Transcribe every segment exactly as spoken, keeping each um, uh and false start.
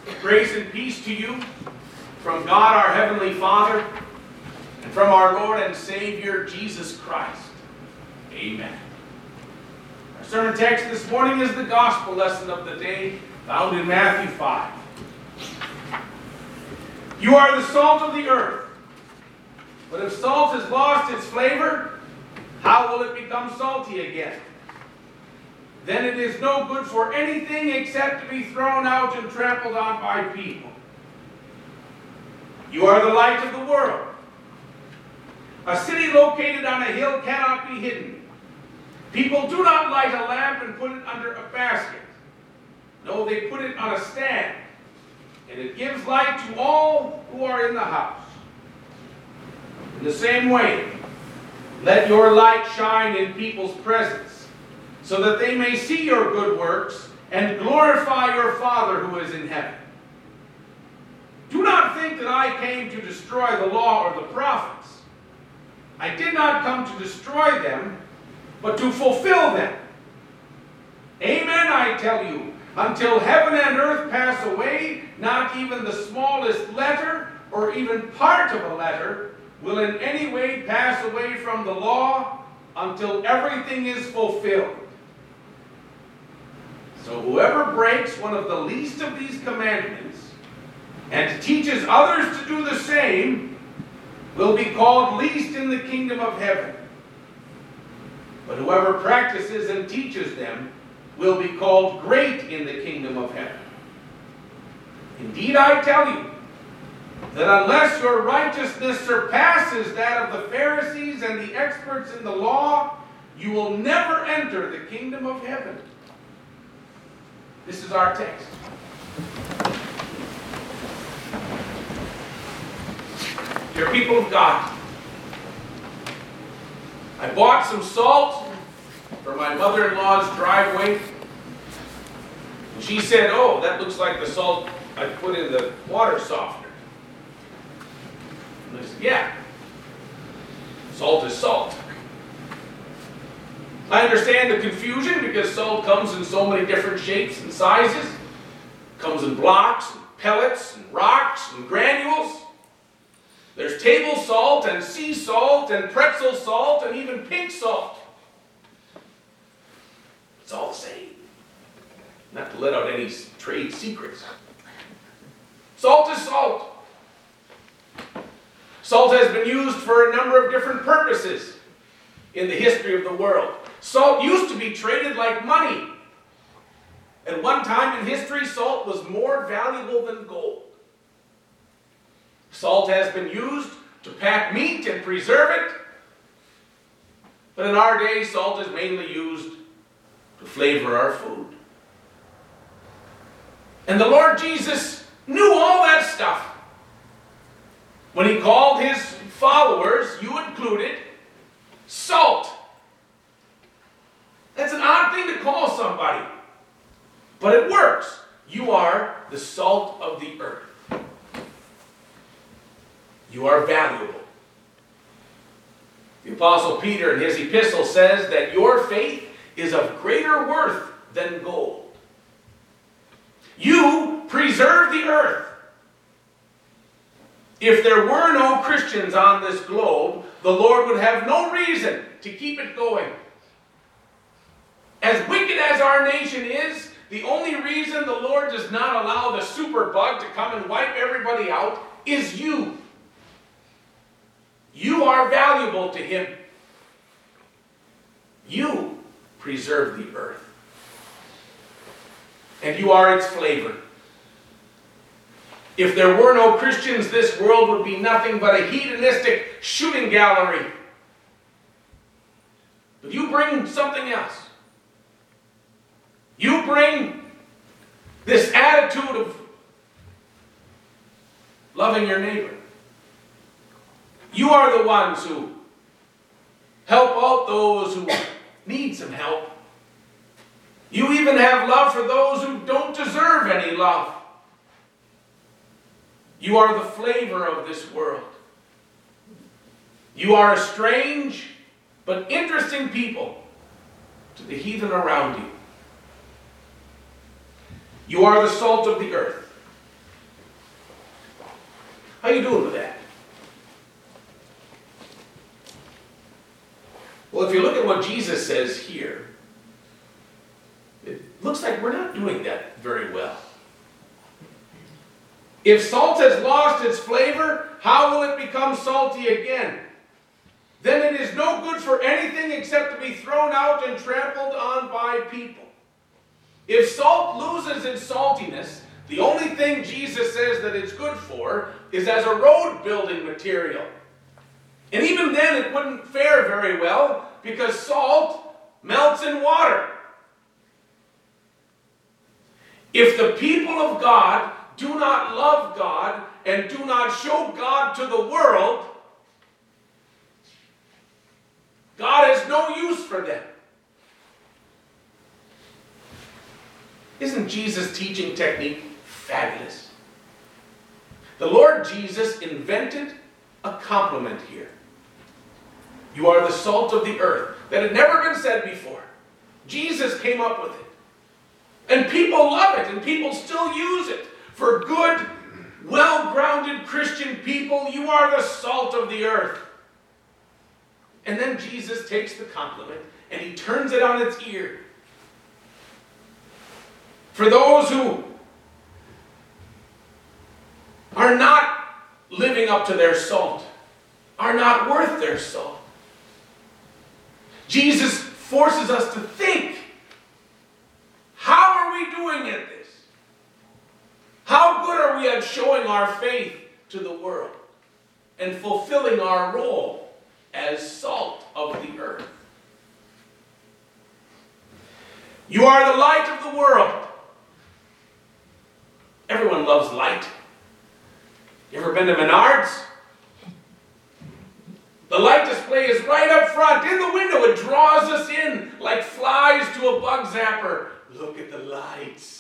Grace and peace to you from God our Heavenly Father and from our Lord and Savior Jesus Christ. Amen. Our sermon text this morning is the gospel lesson of the day, found in Matthew five. You are the salt of the earth. But if salt has lost its flavor, how will it become salty again? Then it is no good for anything except to be thrown out and trampled on by people. You are the light of the world. A city located on a hill cannot be hidden. People do not light a lamp and put it under a basket. No, they put it on a stand, and it gives light to all who are in the house. In the same way, let your light shine in people's presence, so that they may see your good works and glorify your Father who is in heaven. Do not think that I came to destroy the law or the prophets. I did not come to destroy them, but to fulfill them. Amen, I tell you, until heaven and earth pass away, not even the smallest letter or even part of a letter will in any way pass away from the law until everything is fulfilled. So whoever breaks one of the least of these commandments and teaches others to do the same will be called least in the kingdom of heaven. But whoever practices and teaches them will be called great in the kingdom of heaven. Indeed, I tell you, that unless your righteousness surpasses that of the Pharisees and the experts in the law, you will never enter the kingdom of heaven. This is our text. Dear people of God, I bought some salt for my mother-in-law's driveway. And she said, "Oh, that looks like the salt I put in the water softener." And I said, "Yeah, salt is salt." I understand the confusion because salt comes in so many different shapes and sizes. It comes in blocks, and pellets, and rocks, and granules. There's table salt, and sea salt, and pretzel salt, and even pink salt. It's all the same. Not to let out any trade secrets. Salt is salt. Salt has been used for a number of different purposes in the history of the world. Salt used to be traded like money. At one time in history, salt was more valuable than gold. Salt has been used to pack meat and preserve it. But in our day, salt is mainly used to flavor our food. And the Lord Jesus knew all that stuff. When he called his followers, you included, salt. That's an odd thing to call somebody, but it works. You are the salt of the earth. You are valuable. The Apostle Peter in his epistle says that your faith is of greater worth than gold. You preserve the earth. If there were no Christians on this globe, the Lord would have no reason to keep it going. As wicked as our nation is, the only reason the Lord does not allow the superbug to come and wipe everybody out is you. You are valuable to him. You preserve the earth. And you are its flavor. If there were no Christians, this world would be nothing but a hedonistic shooting gallery. But you bring something else. You bring this attitude of loving your neighbor. You are the ones who help out those who need some help. You even have love for those who don't deserve any love. You are the flavor of this world. You are a strange but interesting people to the heathen around you. You are the salt of the earth. How you doing with that? Well, if you look at what Jesus says here, it looks like we're not doing that very well. If salt has lost its flavor, how will it become salty again? Then it is no good for anything except to be thrown out and trampled on by people. If salt loses its saltiness, the only thing Jesus says that it's good for is as a road building material. And even then it wouldn't fare very well because salt melts in water. If the people of God do not love God and do not show God to the world, God has no use for them. Isn't Jesus' teaching technique fabulous? The Lord Jesus invented a compliment here. You are the salt of the earth. That had never been said before. Jesus came up with it. And people love it, and people still use it. For good, well-grounded Christian people, you are the salt of the earth. And then Jesus takes the compliment and he turns it on its ear. For those who are not living up to their salt, are not worth their salt, Jesus forces us to think, how are we doing at this? How good are we at showing our faith to the world and fulfilling our role as salt of the earth? You are the light of the world. Everyone loves light. You ever been to Menards? The light display is right up front in the window. It draws us in like flies to a bug zapper. Look at the lights.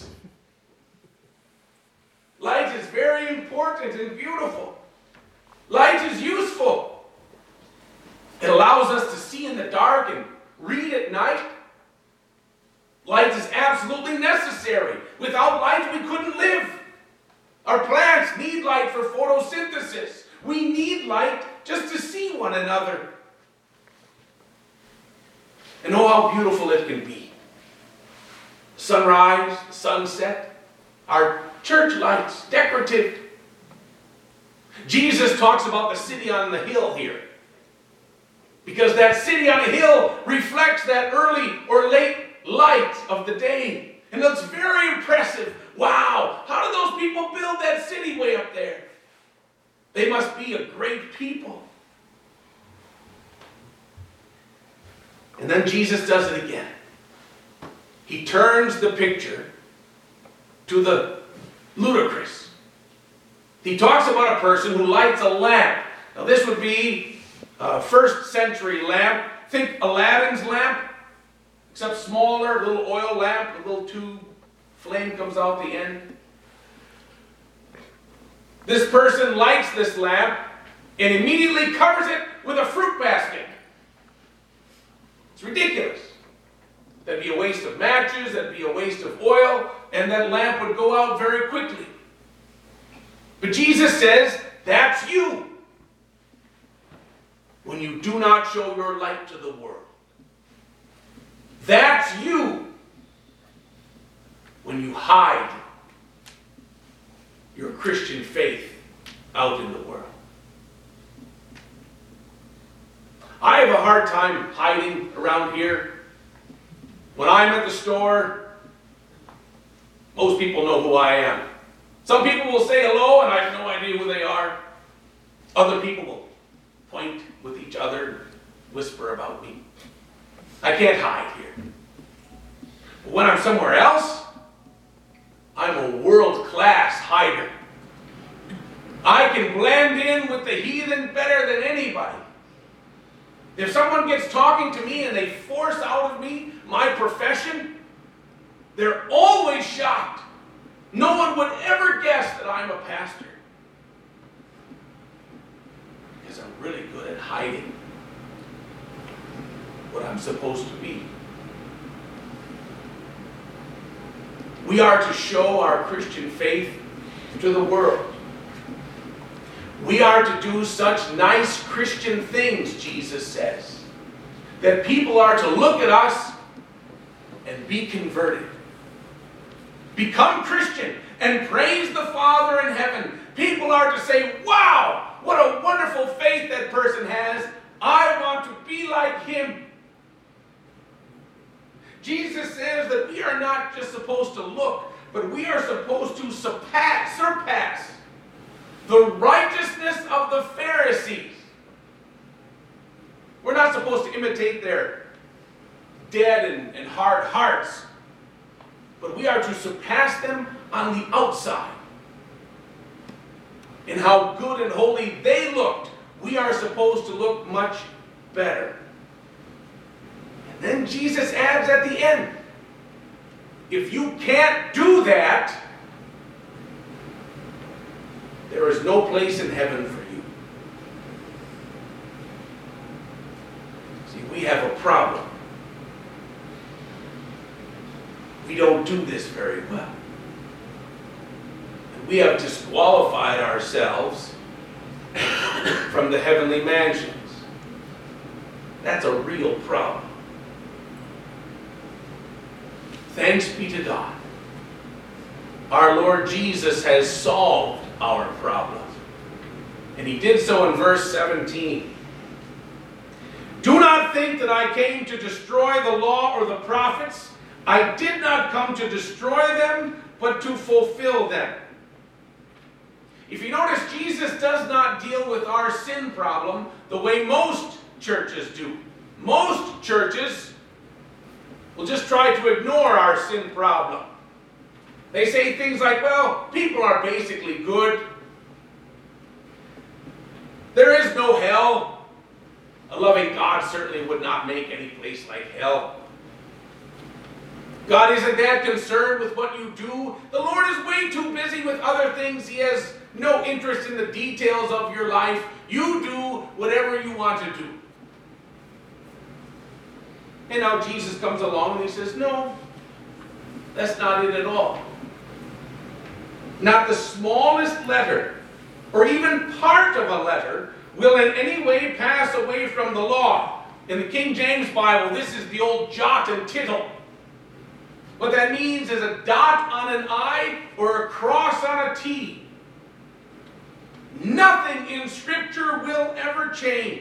Light is very important and beautiful. Light is useful. It allows us to see in the dark and read at night. Light is absolutely necessary. Without light, we couldn't live. Our plants need light for photosynthesis. We need light just to see one another. And oh, how beautiful it can be. Sunrise, sunset, our church lights, decorative. Jesus talks about the city on the hill here. Because that city on a hill reflects that early or late light of the day. And it's very impressive. Wow, how did those people build that city way up there? They must be a great people. And then Jesus does it again. He turns the picture to the ludicrous. He talks about a person who lights a lamp. Now this would be a first century lamp. Think Aladdin's lamp, except smaller, a little oil lamp, a little tube, flame comes out the end. This person lights this lamp and immediately covers it with a fruit basket. It's ridiculous. That'd be a waste of matches, that'd be a waste of oil, and that lamp would go out very quickly. But Jesus says, that's you. When you do not show your light to the world. That's you. When you hide your Christian faith out in the world. I have a hard time hiding around here. When I'm at the store, most people know who I am. Some people will say hello and I have no idea who they are. Other people will point with each other and whisper about me. I can't hide here. But when I'm somewhere else, I'm a world-class hider. I can blend in with the heathen better than anybody. If someone gets talking to me and they force out of me my profession, they're always shocked. No one would ever guess that I'm a pastor. Because I'm really good at hiding what I'm supposed to be. We are to show our Christian faith to the world. We are to do such nice Christian things, Jesus says, that people are to look at us and be converted. Become Christian and praise the Father in heaven. People are to say, wow, what a wonderful faith that person has. I want to be like him. Jesus says that we are not just supposed to look, but we are supposed to surpass, surpass the righteousness of the Pharisees. We're not supposed to imitate their dead and, and hard hearts, but we are to surpass them on the outside. In how good and holy they looked, we are supposed to look much better. And then Jesus adds at the end, if you can't do that, there is no place in heaven for you. See, we have a problem. We don't do this very well. And we have disqualified ourselves from the heavenly mansions. That's a real problem. Thanks be to God. Our Lord Jesus has solved our problem. And he did so in verse seventeen. Do not think that I came to destroy the law or the prophets. I did not come to destroy them, but to fulfill them. If you notice, Jesus does not deal with our sin problem the way most churches do. Most churches will just try to ignore our sin problem. They say things like, well, people are basically good. There is no hell. A loving God certainly would not make any place like hell. God isn't that concerned with what you do. The Lord is way too busy with other things. He has no interest in the details of your life. You do whatever you want to do. And now Jesus comes along and he says, no, that's not it at all. Not the smallest letter, or even part of a letter, will in any way pass away from the law. In the King James Bible, this is the old jot and tittle. What that means is a dot on an I or a cross on a T. Nothing in Scripture will ever change.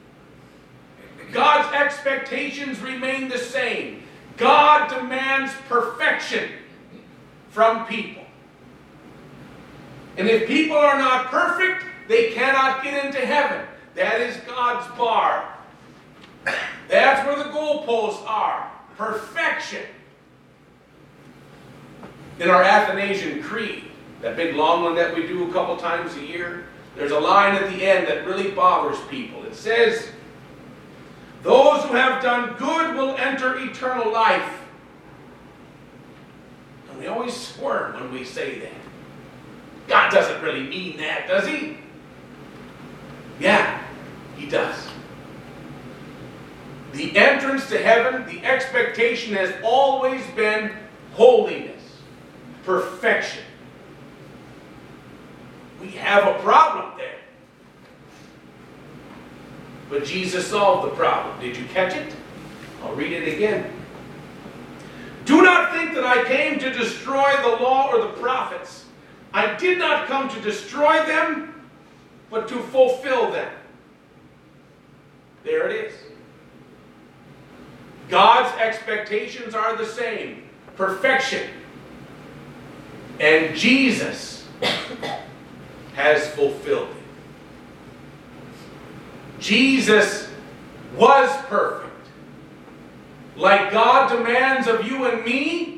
God's expectations remain the same. God demands perfection from people. And if people are not perfect, they cannot get into heaven. That is God's bar. That's where the goalposts are. Perfection. In our Athanasian Creed, that big long one that we do a couple times a year, there's a line at the end that really bothers people. It says, those who have done good will enter eternal life. And we always squirm when we say that. God doesn't really mean that, does he? Yeah, he does. The entrance to heaven, the expectation has always been holiness, perfection. We have a problem there. But Jesus solved the problem. Did you catch it? I'll read it again. Do not think that I came to destroy the law or the prophets. I did not come to destroy them, but to fulfill them. There it is. God's expectations are the same. Perfection. And Jesus has fulfilled it. Jesus was perfect. Like God demands of you and me,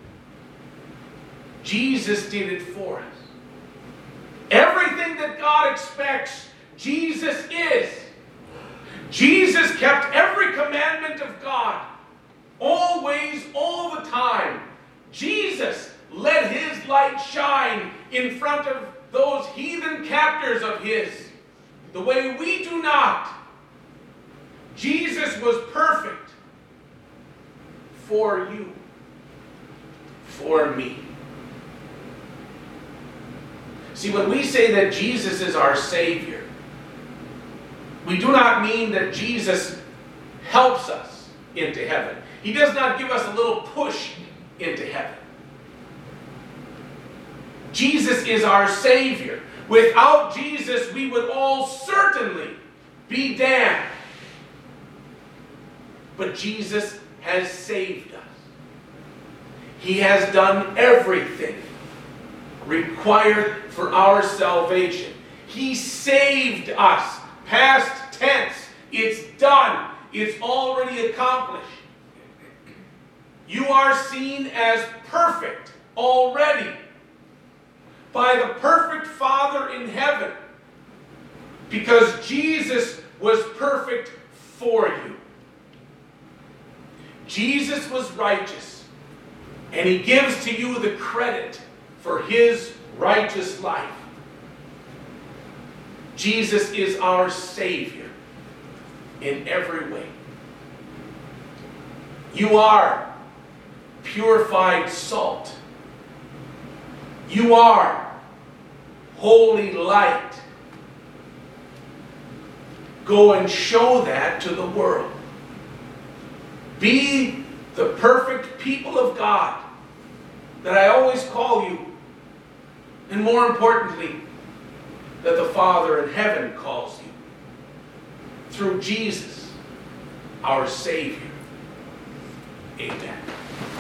Jesus did it for us. Everything that God expects, Jesus is. Jesus kept every commandment of God, always, all the time. Jesus let his light shine in front of those heathen captors of his, the way we do not. Jesus was perfect for you, for me. See, when we say that Jesus is our Savior, we do not mean that Jesus helps us into heaven. He does not give us a little push into heaven. Jesus is our Savior. Without Jesus, we would all certainly be damned. But Jesus has saved us. He has done everything required for our salvation. He saved us. Past tense. It's done. It's already accomplished. You are seen as perfect already by the perfect Father in heaven, because Jesus was perfect for you. Jesus was righteous, and he gives to you the credit for his righteous life. Jesus is our Savior in every way. You are purified salt. You are holy light. Go and show that to the world. Be the perfect people of God that I always call you, and more importantly, that the Father in heaven calls you, through Jesus, our Savior. Amen.